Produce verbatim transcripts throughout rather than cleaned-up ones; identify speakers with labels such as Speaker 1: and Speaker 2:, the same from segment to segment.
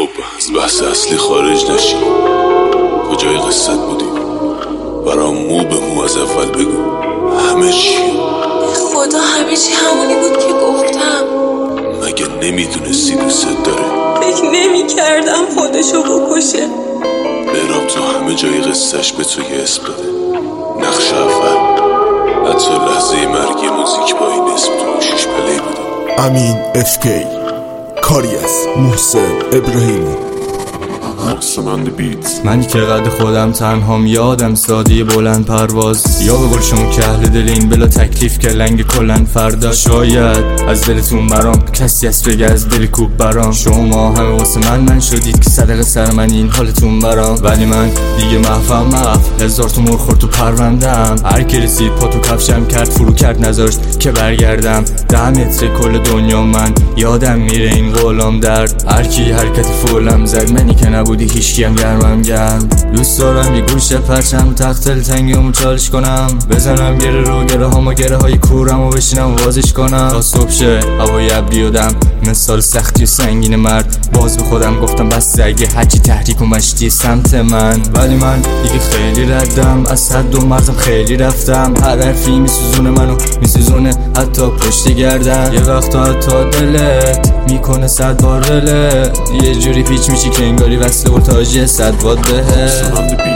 Speaker 1: خب از بحث اصلی خارج نشی. کجای قصت بودی؟ برام مو به مو از اول بگو همه چی.
Speaker 2: خدا همه چی همونی بود که گفتم.
Speaker 1: مگه نمیدونستی دوست داره؟
Speaker 2: فکر نمی کردم خودشو بکشه.
Speaker 1: برام تو همه جای قصهش به تو یه اسم داده. نقش اول حتی لحظه مرگ موزیک با این اسم تو گوشش پلی بوده.
Speaker 3: امین اف کی، کاری از محسن ابراهیمی.
Speaker 1: محسن بیت.
Speaker 4: منی که قد خودم تنهام، یادم سادی بلند پرواز، یا به قول شما که اهل دلین بلا تکلیف که لنگ کلن فردا. شاید از دلتون برام کسی از بگه از دل کوب برام. شما همه واسه من من شدید که صدقه سر من این حالتون برام. ولی من دیگه محفم مف هزار تو مر خورد تو پروندم. هر کی رسید پا تو کفشم کرد فرو کرد نذاشت که برگردم. ده متر کل دنیا من یادم میره این غلام درد. هر کی حرکت فولم زد منی که نبودی هیچکیم گرمم گرم. دوست دارم یه گوشه پرچم تخت تنگیامو چالش کنم، بزنم گره رو گره هامو گره های کورم و بشینم و بازش کنم تا صبح شه هوای ابری آدم. مثال سختی و سنگین مرد باز به خودم گفتم بس اگه هرچی تحریک و مشتی سمت من. ولی من دیگه خیلی ردم از حد و مرزم خیلی رفتم. هر حرفی میسوزونه منو میسوزونه حتی پشت گردن. یه وقتا حتی دلت میکنه صد بار رله. یه جوری پیچ میشی که انگاری وصل ورتاجی صد واد بهه.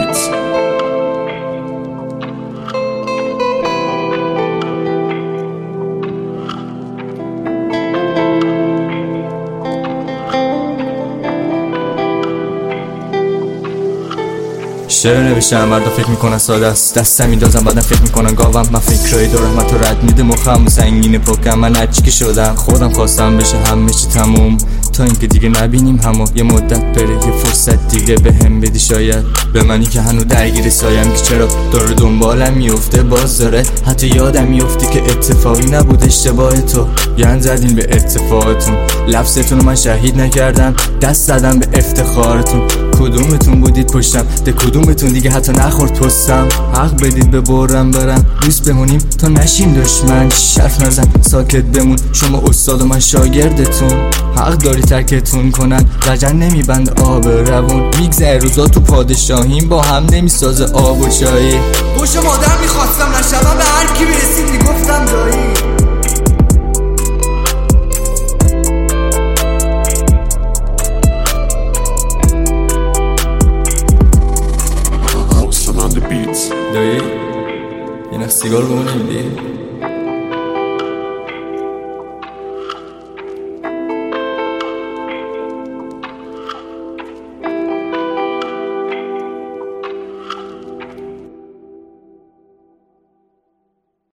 Speaker 4: شعر نوشتم مردا فکر میکنن ساده است، دستم میدازم بعدم فکر میکنن گاوم. من فکرایی دارم من تو رد میده مخم و سنگین پاکم. من هرچی که شدم خودم خواستم بشه همه چی تموم تا اینکه دیگه نبینیم همو. یه مدت بره یه فرصت دیگه به هم بدی شاید. به منی که هنو درگیر سایم که چرا داره دنبالم میفته باز داره. حتی یادم میفته که اتفاقی نبود اشتباه تو. گند زدین به اتفاقتون، لفظتون رو من شهید نکردم، دست زدم به افتخارتون. کدومتون بودید پشتم ده کدومتون دیگه حتی نخورد پستم. حق بدید به برم برم دوست بمونیم تا نشیم دشمن. شرف نزن ساکت بمون شما استاد و من شاگردتون. حق داری ترکتون کنن لجن نمیبند آب روون. میگذره روزا تو پادشاهیم با هم نمیسازه آب و چایی.
Speaker 5: پشت مادر میخواستم نشبم به هر کی میرسید میگفتم دایی.
Speaker 4: دایی یه نخ سیگار بمونه میدی؟